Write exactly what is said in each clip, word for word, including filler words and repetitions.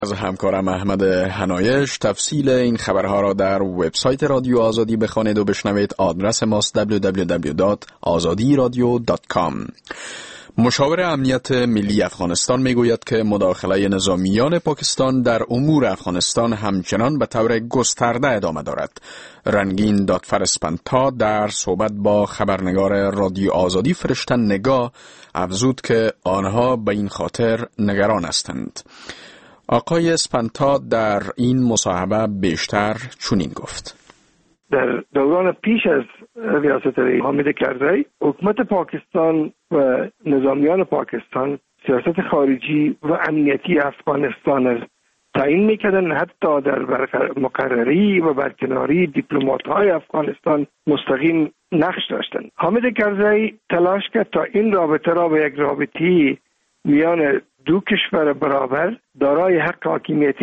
از همکارم احمد حنایش. تفصیل این خبرها را در وبسایت رادیو آزادی بخوانید و بشنوید. آدرس ماست دبلیو دبلیو دبلیو دات آزادی رادیو دات کام. مشاور امنیت ملی افغانستان میگوید که مداخله نظامیان پاکستان در امور افغانستان همچنان به طور گسترده ادامه دارد. رنگین دادفر اسپانتا در صحبت با خبرنگار رادیو آزادی فرشته نگاه افزود که آنها به این خاطر نگران هستند. آقای اسپانتا در این مصاحبه بیشتر چنین گفت: در دوران پیش از ریاست حامد کرزی، حکومت پاکستان و نظامیان پاکستان سیاست خارجی و امنیتی افغانستان را تعیین میکردن. حتی در مقرری و برکناری دیپلمات‌های افغانستان مستقیم نقش داشتند. حامد کرزی تلاش کرد تا این رابطه را به یک رابطه میان دو کشور برابر دارای حق حاکمیت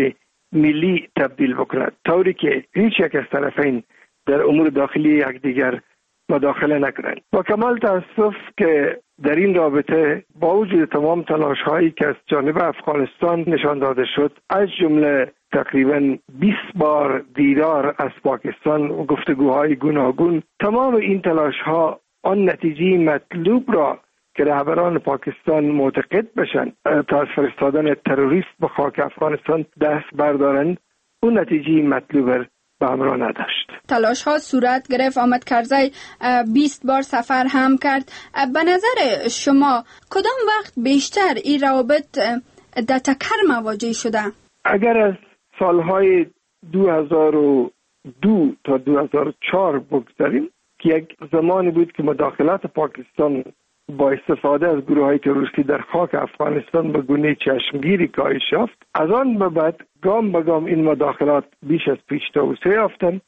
ملی تبدیل بکند، طوری که هیچ یک از طرفین در امور داخلی یکدیگر مداخله نکنند. با کمال تاسف که در این رابطه با وجود تمام تلاش هایی که از جانب افغانستان نشان داده شد، از جمله تقریباً بیست بار دیدار از پاکستان و گفتگوهای گوناگون، تمام این تلاش ها آن نتیجه مطلوب را که رهبران پاکستان معتقد بشن تا از فرستادن تروریست به خاک افغانستان دست بردارند، اون نتیجه مطلوب به همراه نداشت. تلاش ها صورت گرفت. حامد کرزی بیست بار سفر هم کرد. به نظر شما کدام وقت بیشتر این روابط در تکر مواجه شده؟ اگر از سالهای دو هزار و دو تا دو هزار و چهار بگذاریم که یک زمانی بود که مداخلات پاکستان با استفاده از گروه‌های تروریستی در خاک افغانستان به گونه چشمگیری کاهش یافت، از آن به بعد گام به گام این مداخلات بیش از پیش توسعه یافتند.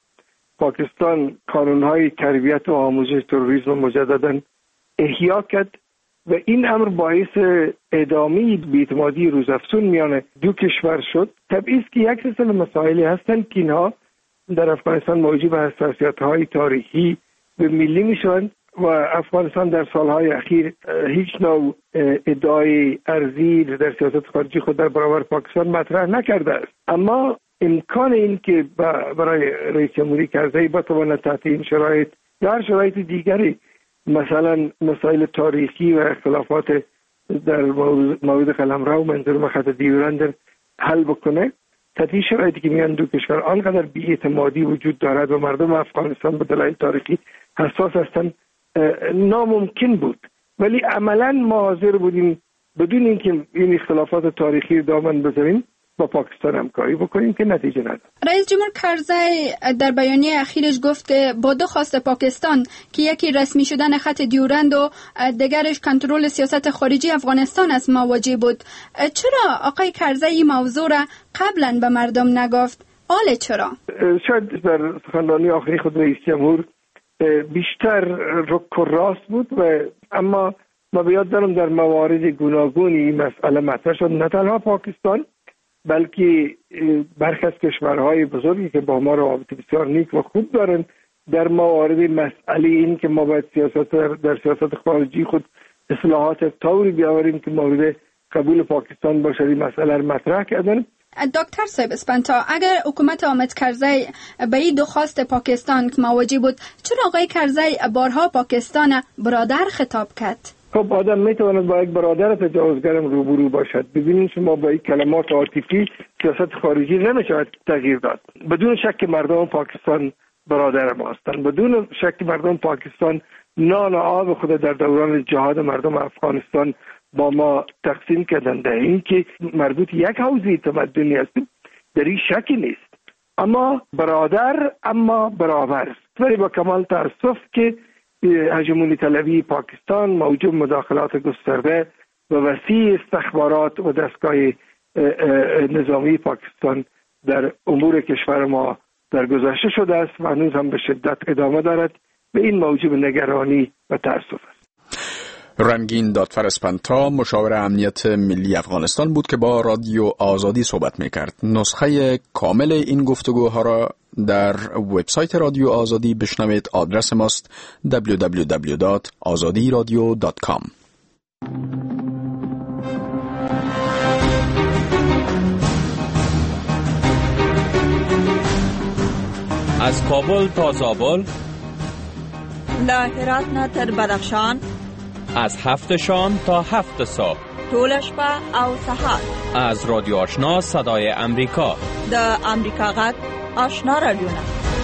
پاکستان قانون‌های تربیت و آموزش تروریسم مجدداً احیا کرد و این امر باعث ادامه بی‌اعتمادی روزافزون میان دو کشور شد. طبیعی است که یک سلسله مسائلی هستند که اینها در افغانستان موجب حساسیت‌های تاریخی و ملی میشوند و افغانستان در سالهای اخیر هیچ نوع ادعای ارزی در سیاست خارجی خود در برابر پاکستان مطرح نکرده است. اما امکان این که برای رئیس جمهوری کرزی بتواند تحت این شرایط یا هر شرایط دیگری مثلا مسائل تاریخی و اختلافات در مورد قلمرو منظور خط دیورند حل بکنه، تحت این شرایطی که میان دو کشور آنقدر بی‌اعتمادی وجود دارد و مردم افغانستان به دلایل تاریخی حساس هستند، ناممکن بود. ولی عملا ما حاضر بودیم بدون اینکه این اختلافات تاریخی دامن بزنیم با پاکستان همکاری بکنیم که نتیجه نداد. رئیس جمهور کرزی در بیانیه اخیرش گفت که با دو خواست پاکستان که یکی رسمی شدن خط دیورند و دیگرش کنترل سیاست خارجی افغانستان است مواجه بود. چرا آقای کرزی این موضوع را قبلا به مردم نگفت؟ حالا چرا؟ شاید در سخنرانی آخری خود رئیس جمهور بیشتر رک و راست بود و اما ما به یاد دارم در موارد گوناگونی این مسئله مطرح شد، نه تنها پاکستان بلکه برخی از کشورهای بزرگی که با ما روابط بسیار نیک و خوب دارن در موارد مسئله این که ما باید سیاست در سیاست خارجی خود اصلاحات طوری بیاوریم که مورد قبول پاکستان باشه، این مسئله رو مطرح کردن. دکتر صاحب اسپانتا، اگر حکومت حامد کرزی به این دو خواست پاکستان که مواجه بود، چرا آقای کرزی بارها پاکستان برادر خطاب کرد؟ خب آدم میتواند با یک برادر تجاوزگرم روبرو باشد. ببینید شما با این کلمات عاطفی سیاست خارجی نمیشود تغییر داد. بدون شک مردم پاکستان برادر ما هستند. بدون شک مردم پاکستان نان و آب خود در دوران جهاد مردم افغانستان با ما تقسیم کردند. این که مربوط یک حوزه تمدنی است در این شکی نیست، اما برادر اما برابر است. ولی با کمال تاسف که هژمونی طلبی پاکستان موجب مداخلات گسترده و وسیع استخبارات و دستگاه نظامی پاکستان در امور کشور ما در گذشته شده است و هنوز هم به شدت ادامه دارد و این موجب نگرانی و تأسف است. رنگین دادفر اسپانتا، مشاور امنیت ملی افغانستان بود که با رادیو آزادی صحبت میکرد. نسخه کامل این گفتگوها را در وبسایت رادیو آزادی بشنوید. آدرس ماست دبلیو دبلیو دبلیو دات آزادی رادیو دات کام. از کابل تا زابل، له هرات نه تر بدخشان، از هفت شام تا هفت صبح، ټول شپه او سهار. از رادیو آشنا صدای امریکا، د امریکا غږ آشنا رادیوونه.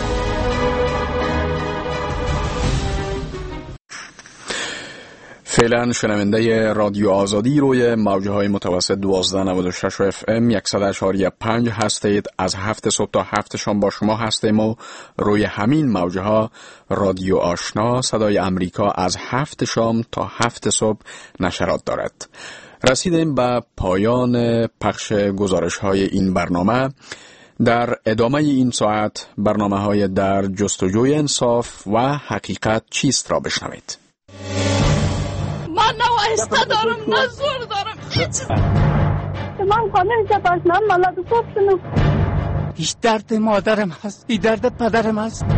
فعلا شنونده رادیو آزادی روی موجه های متوسط دوازده نود و شش اف ام صد و اشاری پنج هستید. از هفت صبح تا هفت شام با شما هستیم و روی همین موجه ها رادیو آشنا صدای امریکا از هفت شام تا هفت صبح نشرات دارد. رسیدیم به پایان پخش گزارش های این برنامه. در ادامه این ساعت برنامه های در جستجوی انصاف و حقیقت چیست را بشنوید. من نه وایسته دارم نه زور دارم هیچ. من خانه جباشنم ملاد خوب شنو. هیچ درد مادرم هست، این درد پدرم هست.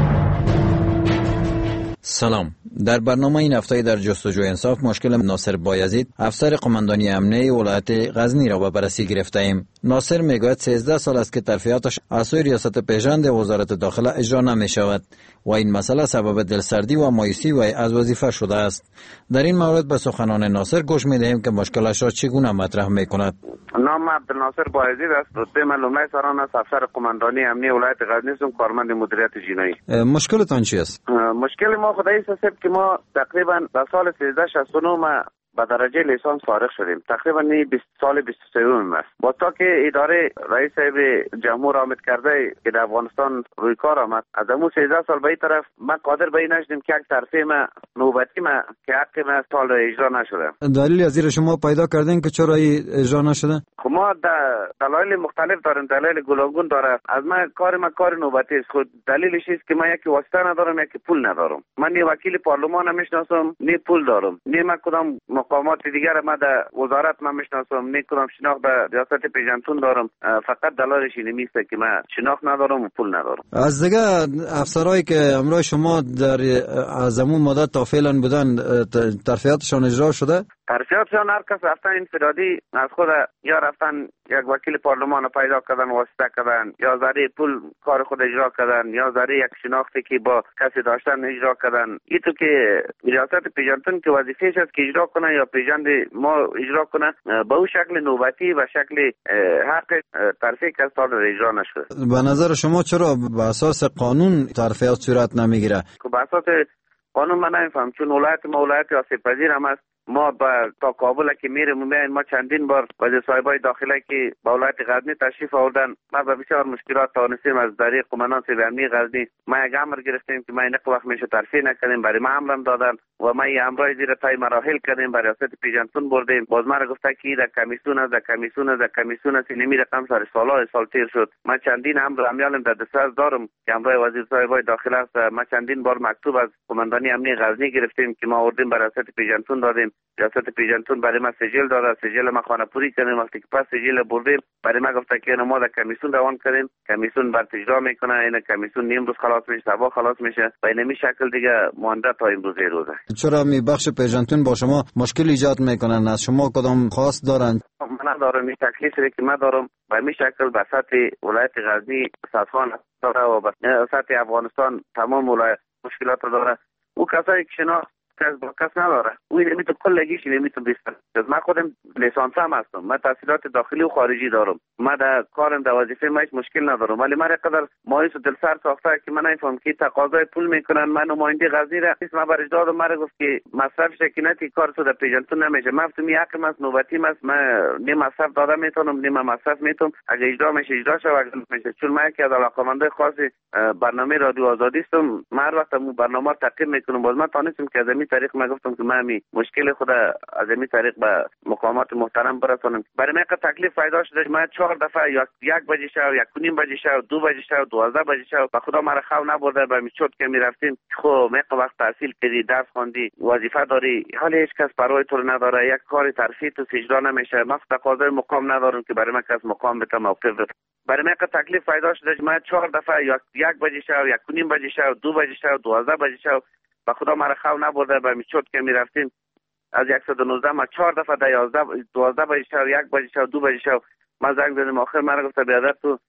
سلام. در برنامه این هفته در جستجوی انصاف مشکل ناصر بایزید افسر قماندانی امنیه ولایت غزنی را به بررسی گرفته ایم. ناصر میگوید سیزده سال است که ترفیعاتش از سوی ریاست پیژند وزارت داخله اجرا نمی شود و این مسئله سبب دلسردی و مایوسی وی از وظیفه شده است. در این مورد به سخنان ناصر گوش می دهیم که مشکلش را چگونه مطرح می کند. نام عبدالناصر بایزید است. رتبه من لومړی سران است. افسر قماندانی امنیه ولایت غزنی هستم، کارمند مدیریت جنایی. مشکلتان چی است؟ مشکل ما خدایی است که ما تقریبا در سال سیزده شصت و نه ما با درجه لیسانس فارغ شدیم. تقریبا بیست سال بیست و سه است. با تا که اداره رئیس صاحب جمهور آمد کرده که در افغانستان روی کار آمد، از همون سیزده سال به این طرف ما قادر به این نشدیم که یک ترفیع ما نوبتی ما که حق ما سال اجرا نشده. دلیل از زیر شما پیدا کردین که چرا اجرا نشده؟ خب ما دلایل مختلف داریم، دلایل گوناگون داره. از ما کار ما کار نوبتی است. خود دلیلش است که من یکی واسطه ندارم، یکی پول ندارم. من نه وکیل پارلمان نمیشناسم، نه پول دارم، نه ما کدام مقامات دیگر ما در وزارت ما میشناسم، نه کدام شناخت در ریاست پیژندتون دارم. فقط دلایلش اینه است که من شناخت ندارم و پول ندارم. از دیگه افسرایی که امروز شما در از همون مدت تا فعلا بودن ترفیعاتشان اجرا شده؟ ترفیعاتشان هر کس رفتن انفرادی از خود یا رفتن یک وکیل پارلمان پیدا کردن، واسطه کردن، یا ذره پول کار خود اجرا کردن، یا ذره یک شناختی که با کسی داشتن اجرا کردن. این تو که ریاست پیژندتون که وظیفه‌اش است که اجرا کنه یا پیژند ما اجرا کنه، به اون شکل نوبتی و شکل حق ترفیع که سال اجرا نشده. به نظر شما چرا به اساس قانون ترفیعات صورت نمیگیره؟ که به اساس قانون من نمیفهم، چون ولایت ما ولایت آسیب پذیر هم است. ما با تا کابل که میریم میایم، ما چندین بار وزیر صاحبای داخله که با ولایت غزنی تشریف آوردن، ما به بسیار مشکلات تونستیم از طریق قماندان صاحب امنیه غزنی ما یک امر گرفتیم که ما این وقت میشه ترفیع نکنیم. برای ما امرم دادن و ما این امرای زیر تای مراحل کردیم، برای ریاست پیژندتون بردیم. باز ما را گفته که در کمیسیون است، در کمیسیون است، در کمیسیون است. نمی رقم سر سالا سال تیر شد. ما چندین امر امیالم در دسترس دارم که امرای وزیر صاحبای داخله است. ما چندین بار مکتوب از قماندانی امنیه غزنی گرفتیم که ما آوردیم برای ریاست پیژندتون دادیم. ریاست پیژندتون برای ما سجل داده، سجل ما خانه پوری کردیم. وقتی که پس سجل بردیم، برای ما گفته که ما در کمیسیون روان کردیم، کمیسیون بر اجرا میکنه. این کمیسیون امروز خلاص میشه، صبح خلاص میشه و این شکل دیگه مانده تا امروز روزه. چرا می بخش پیژندتون با شما مشکل ایجاد میکنن؟ از شما کدام خواست دارن؟ من ندارم این تکلیفی که من دارم به این شکل به سطح ولایت غزنی سازخان داره و به سطح افغانستان تمام ولایت مشکلات داره. او کسایی که شناخت کس با کس نداره، او نمیتون کلگیش نمیتون بیستن. من خودم لیسانس هم هستم، من تحصیلات داخلی و خارجی دارم، من در کارم در وظیفه من هیچ مشکل ندارم، ولی من قدر مایوس و دلسرد ساخته که من نمیفهم که تقاضای پول میکنن. من نماینده غزنی را من برش دادم، من گفت که مصرف شکینتی کار تو در پیژندتون نمیشه. من گفتم یک مس نوبتی مس، من نه مصرف داده میتونم نه مصرف میتونم. اگه اجرا میشه اجرا شه، اگه نمیشه، چون من که از علاقه‌مند خاص برنامه رادیو آزادی هستم، من هر وقت مو برنامه تعقیب میکنم. باز من تونستم که از این طریق من گفتم که من می مشکل خود از این طریق به مقامات محترم برسونم. برای من که تکلیف پیدا شده، من چهار دفعه یک یک بجه شب، یک و نیم بجه شب، دو بجه شب، دوازده بجه شب به خدا مرا خو نبرده. به میشد که میرفتیم خب من وقت تحصیل کردی، درس خوندی، وظیفه داری، حالا هیچ کس پروای تو نداره. یک کار ترفیع تو اجرا نمیشه. من تقاضای مقام ندارم که برای من کس مقام بده موقف بده. برای من که تکلیف پیدا شده، من چهار دفعه یک یک بجه شب، یک و نیم بجه شب، دو بجه شب، دوازده بجه شب به خدا مرا خو نبرده. به میشد که میرفتیم از صد و نوزده ما چهار دفعه در یازده دوازده بجه شب، یک بجه شب، دو بجه شب ما زنگ زدیم. آخر من گفت بیادر تو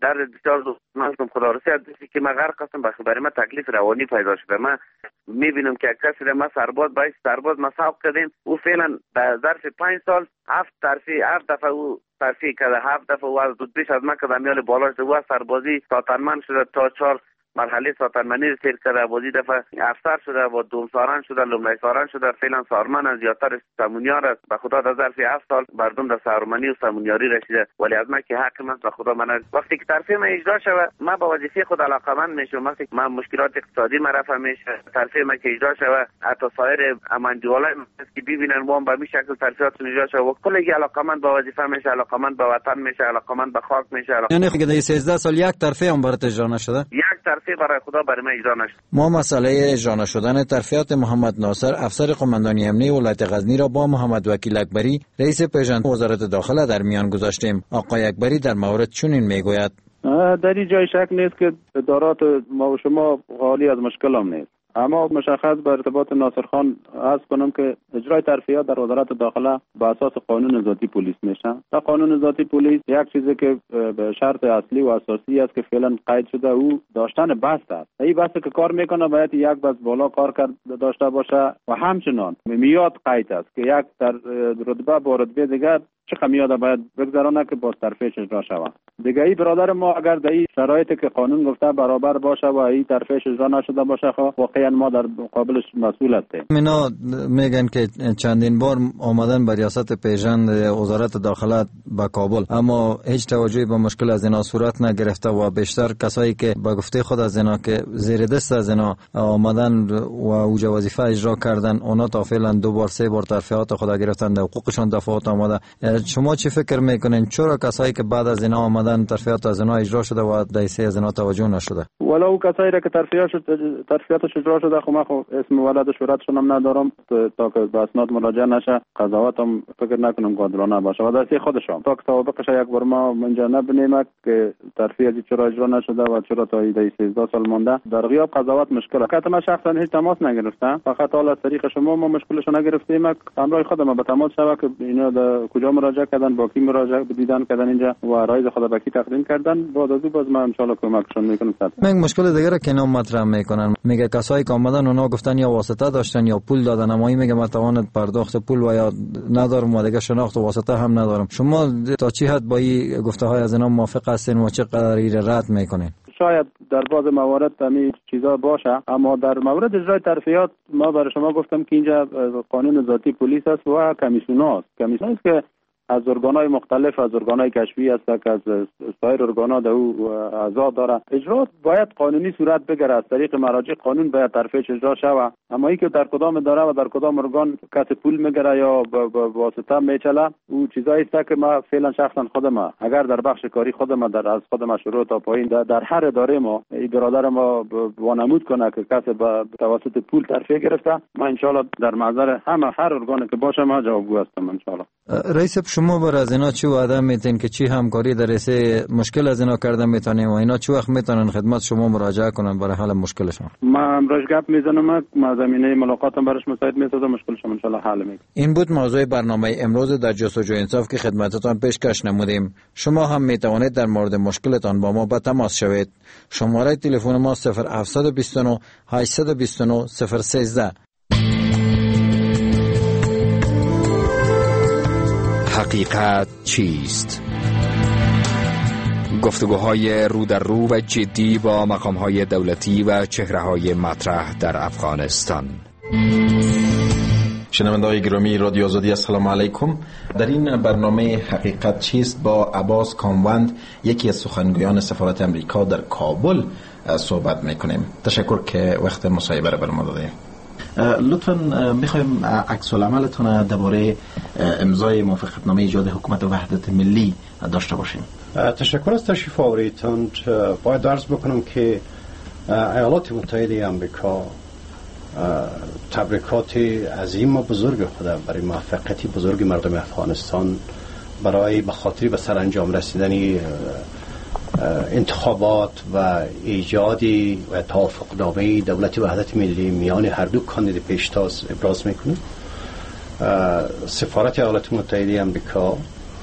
در بسیار دوستان خدا رسید که ما غرق هستم، به برای ما تکلیف روانی پیدا شده. من میبینم که کسی را ما سرباز باید سرباز ما سوق کردیم، او فعلا در ظرف پنج سال هفت ترفیع هفت دفعه او ترفیع کرده، هفت دفعه او از دود بیش از من که میال بالاش دو سربازی ساتنمن شده تا چهار مرحله ساتنمنی رو سیر کرده، بازی دفعه افسر شده و دوم ساران شده، لومړی ساران شده، فعلا سارمن از زیادتر سمونیار است. به خدا در ظرف هفت سال مردم در سارمنی و سمونیاری رسیده، ولی از من که حق من به خدا من وقتی که ترفیع من اجرا شود ما به وظیفه خود علاقمند میشم. وقتی که من مشکلات اقتصادی من رفع میشه، ترفیع من که اجرا شود حتی سایر اماندیولای که ببینن وام به می شکل ترفیعات اجرا شود و کلی علاقمند به وظیفه میشه، علاقمند به وطن میشه، علاقمند به خاک میشه. یعنی که سیزده سال یک ترفیع هم برات اجرا نشده؟ یک ترفیع برای خدا برای من اجرا نشد. ما مسئله اجرا نشدن ترفیعات محمد ناصر افسر قماندانی امنیه ولایت غزنی را با محمد وکیل اکبری رئیس پیژند وزارت داخله در میان گذاشتیم. آقای اکبری در مورد چنین میگوید: در این جای شک نیست که ادارات ما و شما خالی از مشکل هم نیست، اما مشخص به ارتباط ناصر خان عرض کنم که اجرای ترفیعات در وزارت داخله به اساس قانون ذاتی پلیس میشه و قانون ذاتی پلیس یک چیزی که به شرط اصلی و اساسی است که فعلا قید شده او داشتن بست است. این بسته که کار میکنه باید یک بس بالا کار کرد داشته باشه و همچنان میاد قید است که یک در رتبه با رتبه دیگر چه میاد باید بگذرانه که با ترفیعش اجرا شود. دیگه ای برادر ما اگر در این شرایطی که قانون گفته برابر باشه و این ترفیعش اجرا نشده باشه خب واقعا ما در مقابلش مسئول هستیم. اینا میگن که چندین بار آمدن به ریاست پیژند وزارت داخله به کابل اما هیچ توجهی به مشکل از اینا صورت نگرفته و بیشتر کسایی که به گفته خود از اینا که زیر دست از اینا آمدن و اوج وظیفه اجرا کردن اونا تا فعلا دو بار سه بار ترفیعات خود گرفتن، حقوقشون دفعات آمده. شما چی فکر میکنین چرا کسایی که بعد از اینا آمدن ترفیعات از اینا اجرا شده و دایسه از اینا توجه نشده؟ ولو کسایی که ترفیعات ترفیعاتش اجرا شده خب من خب اسم ولد و شهرتشون هم ندارم تا که به اسناد مراجعه نشه، قضاوت هم فکر نکنم قادرانه باشه و دایسه خودشون تا که سابقش یک بار ما اینجا نبینیم که ترفیعات چرا اجرا نشده و چرا تا دایسه سیزده سال مونده. در غیاب قضاوت مشکل است. من شخصا هیچ تماس نگرفتم، فقط حالا از طریق شما ما مشکلشو نگرفتیم. همراه خودم به تماس شوه که اینا در کجا مراجعه کردن، با کی مراجعه دیدن کردن اینجا و رایز خود با کی تقدیم کردن، بعد از باز من ان شاء الله کمکشون میکنم. من مشکل دیگه را که اینا مطرح میکنن میگه کسایی که اومدن اونا گفتن یا واسطه داشتن یا پول دادن، اما این میگه من توان پرداخت پول و یا ندارم و دیگه شناخت و واسطه هم ندارم. شما تا چی حد با این گفته های از اینا موافق هستین و چه قدری رد میکنین؟ شاید در بعض موارد همین چیزا باشه، اما در مورد اجرای ترفیعات ما برای شما گفتم که اینجا قانون ذاتی پلیس است و کمیسیوناست. کمیسیون است که از ارگان‌های مختلف، از ارگان‌های کشفی است که از سایر ارگان‌ها در او اعضا داره. اجرا باید قانونی صورت بگیره، از طریق مراجع قانون باید ترفیعش اجرا شود. اما اینکه در کدام اداره و در کدام ارگان کسی پول میگیره یا با واسطه میچله، او چیزایی است که ما فعلا شخصا خودم اگر در بخش کاری خودم در از خودم شروع تا پایین در, در هر اداره ما این برادر ما وانمود کنه که کسی به توسط پول ترفیع گرفته، ما ان شاءالله در محضر همه هر ارگانی که باشه ما جوابگو هستم ان شاءالله. رئیس شما بر از اینا چی وعده میتین که چی همکاری در رسه مشکل از اینا کردن میتونیم و اینا چی وقت میتونن خدمت شما مراجعه کنن برای حل مشکلشون؟ ما امروز گپ میزنم، ما زمینه ملاقاتم برش مساعد میسازم، مشکلشون ان شاء الله حل میکنم. این بود موضوع برنامه امروز در جستجوی انصاف که خدمتتان پیشکش نمودیم. شما هم میتوانید در مورد مشکلتان با ما به تماس شوید. شماره تلفن ما صفر هفت دو نه هشت دو نه صفر یک سه. حقیقت چیست؟ گفتگوهای رو در رو و جدی با مقامهای دولتی و چهره‌های مطرح در افغانستان. شنونده‌های گرامی رادیو آزادی السلام علیکم. در این برنامه حقیقت چیست با عباس کاموند، یکی از سخنگویان سفارت امریکا در کابل صحبت میکنیم. تشکر که وقت مصاحبه را برام دادید. لطفاً میخوایم عکس العملتون درباره امضای موافقتنامه ایجاد حکومت وحدت ملی داشته باشیم. تشکر از تشریف آوریدتان. باید عرض بکنم که ایالات متحده آمریکا تبریکات عظیم و بزرگ خود برای موفقیت بزرگ مردم افغانستان برای به خاطر به سرانجام رسیدن انتخابات و ایجادی و توافقنامه دولت وحدت ملی میان هر دو کاندید پیشتاز ابراز میکنه. سفارت ایالات متحده آمریکا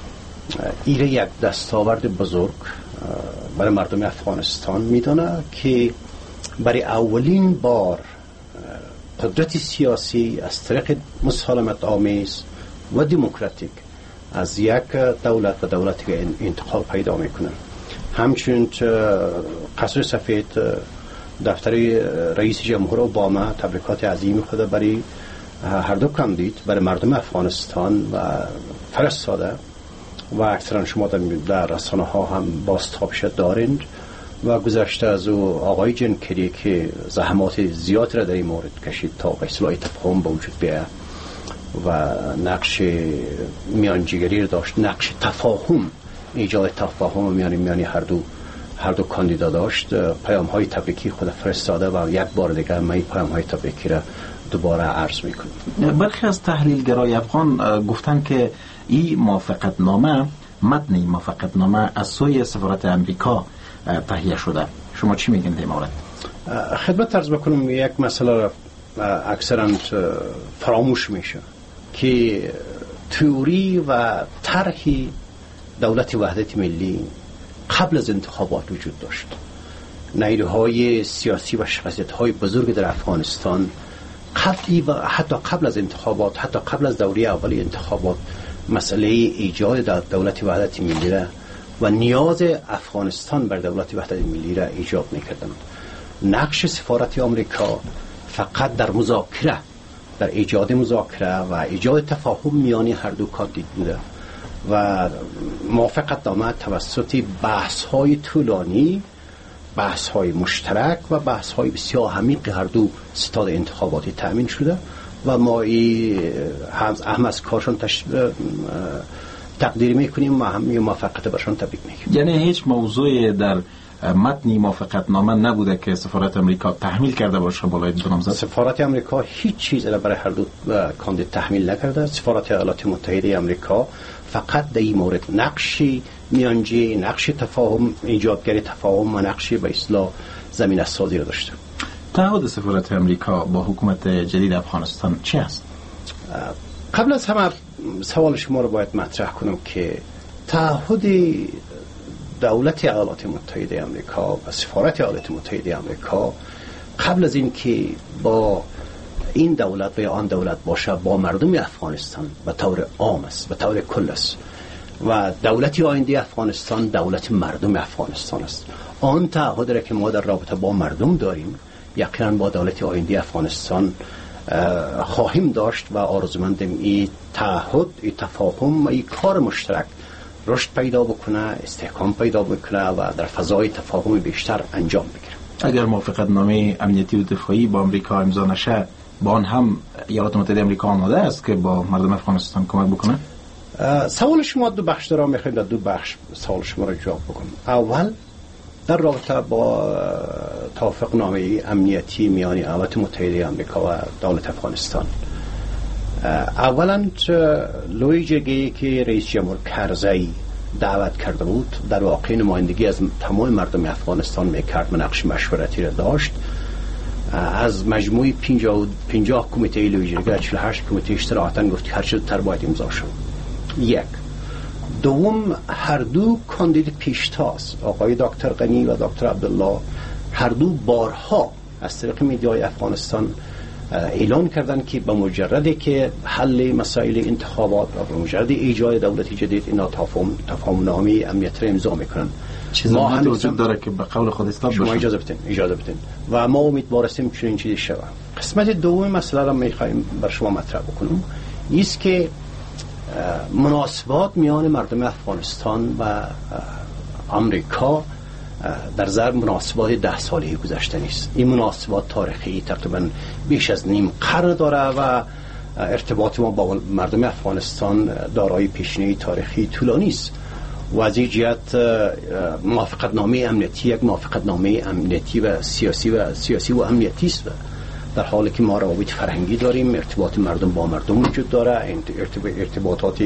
ایره یک دستاورد بزرگ برای مردم افغانستان میدونه که برای اولین بار قدرت سیاسی از طریق مسالمت آمیز و دموکراتیک از یک دولت و دولتی که انتقال پیدا میکنه. همچنین قصر سفید دفتر رئیس جمهور اوباما تبریکات عظیم خود برای هر دو کاندید برای مردم افغانستان و فرستاده و اکثرا شما در رسانه ها هم بازتابش دارند و گذشته از او آقای جن کری که زحمات زیاد را در این مورد کشید تا به اصطلاح تفاهم به وجود بیاید و نقش میانجیگری داشت، نقش تفاهم، ایجاد تفاهم میانی میانی هر دو هر دو کاندیدا داشت. پیام های تبریکی خود فرستاده و یک بار دیگر من پیام های تبریکی را دوباره عرض میکنم. برخی از تحلیلگرای افغان گفتن که این موافقت نامه، متن این موافقت نامه از سوی سفارت امریکا تهیه شده. شما چی میگین در این مورد؟ خدمت عرض بکنم یک مسئله اکثرا فراموش میشه که تئوری و طرح دولت وحدت ملی قبل از انتخابات وجود داشت. نیروهای سیاسی و شخصیت‌های بزرگ در افغانستان قبلی و حتی قبل از انتخابات، حتی قبل از دوره اولی انتخابات، مسئله ایجاد دولت وحدت ملی را و نیاز افغانستان بر دولت وحدت ملی را ایجاد می‌کردند. نقش سفارت آمریکا فقط در مذاکره، در ایجاد مذاکره و ایجاد تفاهم میان هر دو کاندید بوده و موافقت نامه توسط بحث‌های طولانی، بحث‌های مشترک و بحث‌های بسیار عمیق هر دو ستاد انتخاباتی تأمین شده و ما هم از کارشان تش... تقدیر میکنیم و هم موافقت برشان تبریک میگیم. یعنی هیچ موضوعی در متن موافقت نامه نبوده که سفارت امریکا تحمیل کرده باشه بالای دو نامزد؟ سفارت امریکا هیچ چیز را برای هر دو کاندید تحمیل نکرده. سفارت ایالات متحده امریکا فقط در این مورد نقشی میانجی، نقش تفاهم، ایجادگری تفاهم و نقشی به اصطلاح زمینه سازی را داشته. تعهد سفارت امریکا با حکومت جدید افغانستان چی است؟ قبل از همه سوال شما رو باید مطرح کنم که تعهد دولت ایالات متحده امریکا و سفارت ایالات متحده امریکا قبل از این که با این دولت و یا آن دولت باشه، با مردم افغانستان به طور عام است، به طور کل است و دولت آینده افغانستان دولت مردم افغانستان است. آن تعهد را که ما در رابطه با مردم داریم یقینا با دولت آینده افغانستان خواهیم داشت و آرزومندیم این تعهد، این تفاهم و این کار مشترک رشد پیدا بکنه، استحکام پیدا بکنه و در فضای تفاهم بیشتر انجام بگیره. اگر موافقت نامه امنیتی و دفاعی با امریکا امضا نشه، با آن هم ایالات متحده امریکا آماده است که با مردم افغانستان کمک بکنه؟ سوال شما دو بخش داره، میخوایم در دو بخش سوال شما را جواب بکنم. اول در رابطه با توافق نامه امنیتی میان ایالات متحده امریکا و دولت افغانستان، اولا لوی جرگه‌ای که رئیس جمهور کرزی دعوت کرده بود در واقع نمایندگی از تمام مردم افغانستان میکرد و نقش مشورتی را داشت. از مجموعی پنجاه کمیته لوی جرگه چهل و هشت کمیته اشتراحاً گفت هر چه زودتر باید امضا شد. یک. دوم، هر دو کاندید پیشتاز آقای دکتر غنی و دکتر عبدالله هر دو بارها از طریق میدیای افغانستان اعلان کردن که به مجردی که حل مسائل انتخابات و به مجرد ایجاد دولتی جدید اینا تفاهم تفاهمنامه امنیت را امضا میکنن. ما هم وجود داره که به قول خود اصلاح شما اجازه بدین اجازه بدین و ما امیدوار هستیم چنین چیزی شود. قسمت دوم مسئله را میخوایم بر شما مطرح بکنم است که مناسبات میان مردم افغانستان و امریکا در ضرب مناسبات ده ساله گذشته نیست. این مناسبات تاریخی تقریبا بیش از نیم قرن داره و ارتباط ما با مردم افغانستان دارای پیشینه تاریخی طولانی است و از این جهت موافقت نامه امنیتی یک موافقت نامه امنیتی و سیاسی و سیاسی و امنیتی است. در حالی که ما روابط فرهنگی داریم، ارتباط مردم با مردم وجود داره، ارتباطات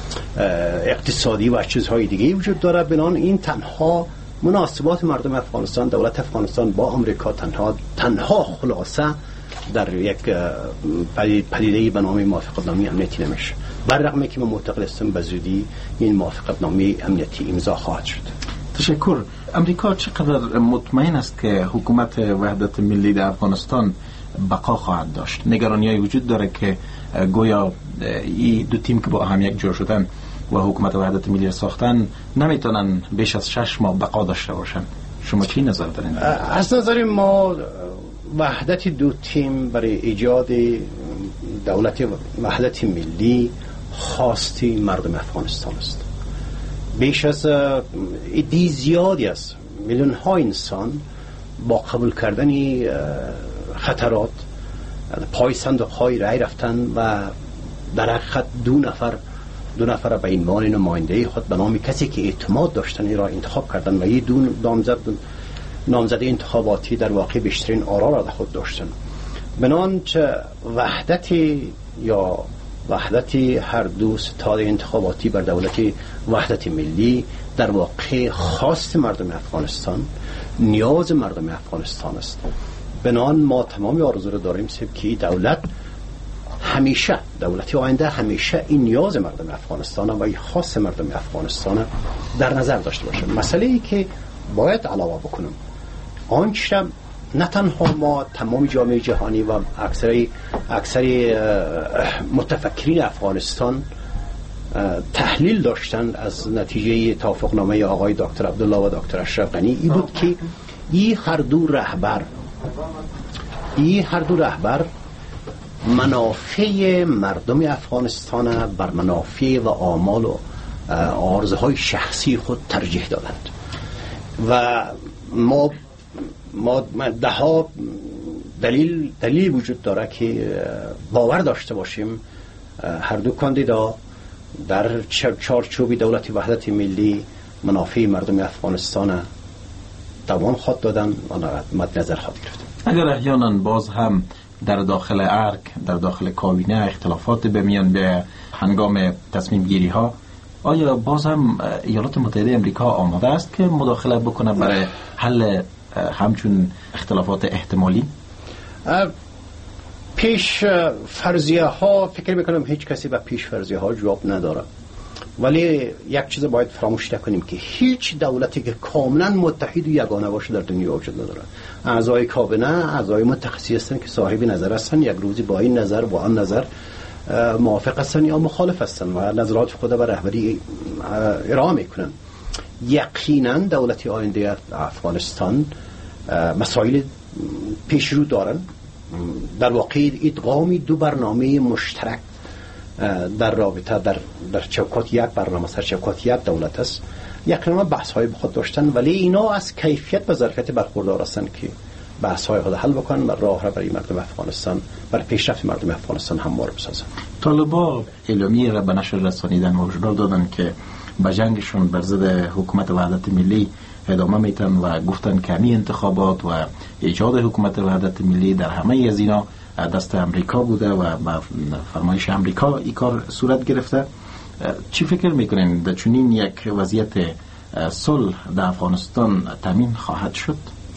اقتصادی و چیزهای دیگه وجود داره. بنان این تنها مناسبات مردم افغانستان، دولت افغانستان با آمریکا تنها تنها خلاصه در یک پدیده به نام موافقت نامه امنیتی نمیشه. بر رغم که من معتقد هستم به زودی این موافقت نامه امنیتی امضا خواهد شد. تشکر. امریکا چقدر مطمئن است که حکومت وحدت ملی در افغانستان بقا خواهد داشت؟ نگرانی‌های وجود داره که گویا این دو تیم که با هم یک جور شدن و حکومت وحدت ملی را ساختن نمیتونن بیش از شش ماه بقا داشته باشن. شما چی نظر دارین؟ از نظر ما وحدت دو تیم برای ایجاد دولت وحدت ملی خواستی مردم افغانستان است. بیش از عده زیادی است، میلیون ها انسان با قبول کردن خطرات پای صندوق های رای رفتن و در حقیقت دو نفر دو نفر به عنوان نماینده خود به نام کسی که اعتماد داشتن را انتخاب کردن و این دو نامزد نامزد انتخاباتی در واقع بیشترین آرا را در خود داشتن. بنانچه وحدت یا وحدت هر دو ستاد انتخاباتی بر دولت وحدت ملی در واقع خواست مردم افغانستان، نیاز مردم افغانستان است. بنان ما تمامی آرزو را داریم که دولت همیشه دولتی آینده همیشه این نیاز مردم افغانستان و این خواست مردم افغانستان در نظر داشته باشه. مسئله ای که باید علاوه بکنم آنچه نه تنها ما تمام جامعه جهانی و اکثر اکثر متفکرین افغانستان تحلیل داشتن از نتیجه توافقنامه آقای دکتر عبدالله و دکتر اشرف غنی این بود که این هر دو رهبر این هر دو رهبر منافع مردم افغانستان بر منافع و آمال و آرزوهای شخصی خود ترجیح دادند و ما ما ده ها دلیل دلیل وجود داره که باور داشته باشیم هر دو کاندیدا در چارچوب دولت وحدت ملی منافع مردم افغانستان دوام خود دادن و مد نظر خود گرفتن. اگر احیانا باز هم در داخل ارگ در داخل کابینه اختلافات به میان به هنگام تصمیم گیری ها، آیا باز هم ایالات متحده امریکا آماده است که مداخله بکنه برای حل همچون اختلافات احتمالی؟ پیش فرضیه ها فکر میکنم هیچ کسی به پیش فرضیه ها جواب نداره، ولی یک چیز باید فراموش نکنیم که هیچ دولتی که کاملا متحد و یگانه باشه در دنیا وجود نداره. اعضای کابینه اعضای متخصصی هستند که صاحب نظر هستند، یک روزی با این نظر با آن نظر موافق هستند یا مخالف هستند و نظرات خود به رهبری ارائه میکنند. یقینا دولت آینده افغانستان مسائل پیش رو دارن. در واقع ادغام دو برنامه مشترک در رابطه در در چوکات یک برنامه سر چوکات یک دولت است. یقینا بحث های خود داشتن، ولی اینا از کیفیت و ظرفیت برخوردار هستند که بحث های خود حل بکنن و راه را برای مردم افغانستان برای پیشرفت مردم افغانستان هموار بسازن. طالبان اعلامیه را به نشر رسانیدن و هشدار دادن که به جنگشون بر ضد حکومت وحدت ملی ادامه میتن و گفتن که همین انتخابات و ایجاد حکومت وحدت ملی در همه از اینا دست امریکا بوده و با فرمایش امریکا این کار صورت گرفته. چی فکر میکنین در چنین یک وضعیت صلح در افغانستان تامین خواهد شد؟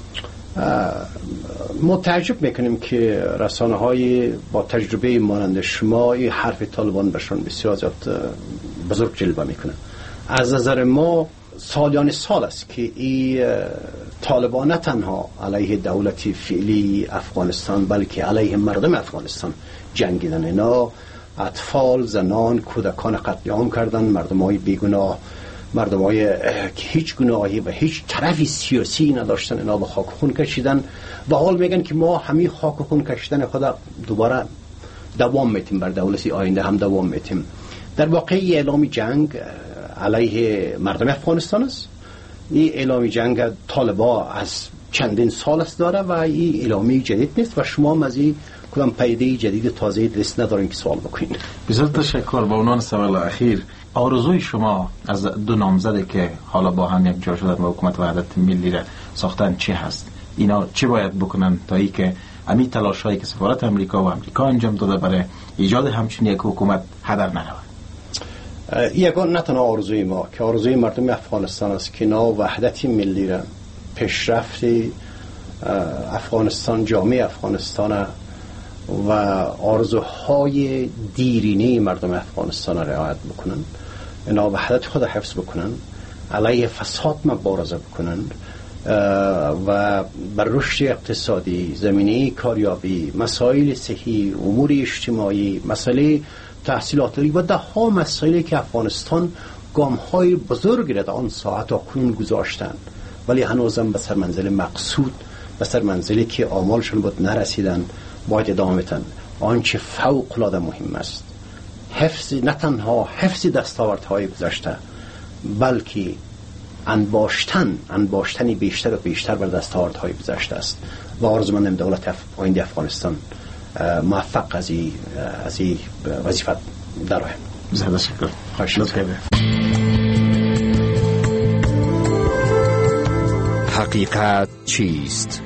متعجب میکنیم که رسانه های با تجربه مانند شما این حرف طالبان برشان بسیار زیاد بزرگ جلوه میکنه. از نظر ما سالیان سال است که این طالبان نه تنها علیه دولت فعلی افغانستان بلکه علیه مردم افغانستان جنگیدن. اینا اطفال، زنان، کودکان قتل عام کردن، مردمای بیگناه، مردمای که هیچ گناهی و هیچ طرفی سیاسی نداشتن، اینا به خاک خون کشیدن و حال میگن که ما همین خاک خون کشیدن خدا دوباره دوام میتیم، بر دولت آینده هم دوام میتیم. در واقع اعلام جنگ علیه مردم افغانستان است. این اعلامی جنگ طالبان از چندین سال است داره و این اعلامی جدید نیست و شما هم از این کدام پیده جدید تازه دست ندارین که سوال بکنین. بسیار تشکر. با عنوان سوال اخیر، آرزوی شما از دو نامزده که حالا با هم یک جا شدن و حکومت وحدت ملی را ساختن چی هست؟ اینا چی باید بکنن تا ای که امی تلاش هایی که سفارت امریکا و امریکا انجام داده برای ایجاد همچین یک حکومت هدر نرود؟ یگان نه تنها آرزوی ما که آرزوی مردم افغانستان است که نا وحدت ملی را، پیشرفت افغانستان، جامعه افغانستان و آرزوهای دیرینه مردم افغانستان را رعایت بکنن، اینا وحدت خود حفظ بکنن، علیه فساد مبارزه بکنن و بر رشد اقتصادی، زمینه کاریابی، مسائل صحی، امور اجتماعی، مسئله تحصیلات و ده ها مسائلی که افغانستان گام های بزرگ را در آن ساعت اکنون گذاشتن ولی هنوزم به سر منزل مقصود، به سر منزلی که آمالشون بود نرسیدن، باید ادامه بدن. آنچه فوق العاده مهم است حفظ، نه تنها حفظ دستاوردهای گذشته بلکه انباشتن انباشتنی بیشتر و بیشتر بر دستاوردهای گذشته است و آرزومندم دولت اف... آینده افغانستان موفق از این از این وظیفه در آید. زیاده شکر. خواهش می‌کنم. حقیقت چیست؟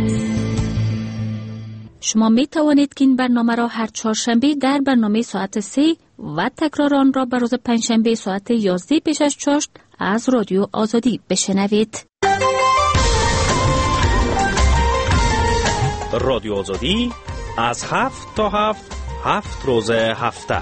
شما می توانید که این برنامه را هر چهارشنبه در برنامه ساعت سه و تکرار آن را بر روز پنجشنبه ساعت یازده پیش از چاشت از رادیو آزادی بشنوید. رادیو آزادی از هفت تا هفت هفت روز هفته.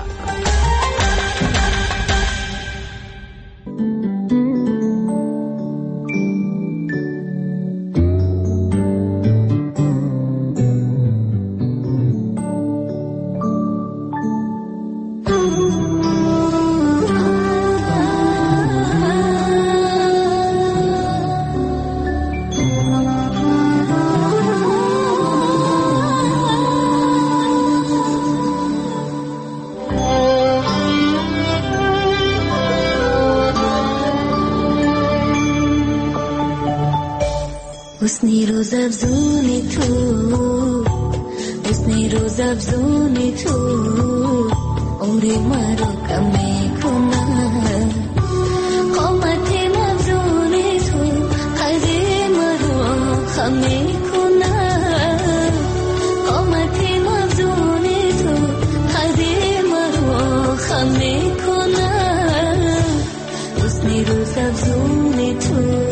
حسنی روز افزونی تو، حسنی روز افزونی تو، عمر مرا کم میکنه. قامت افزونی تو، قدر مرا خم میکنه. قامت افزونی تو، قدر مرا خم میکنه. حسنی روز افزونی تو.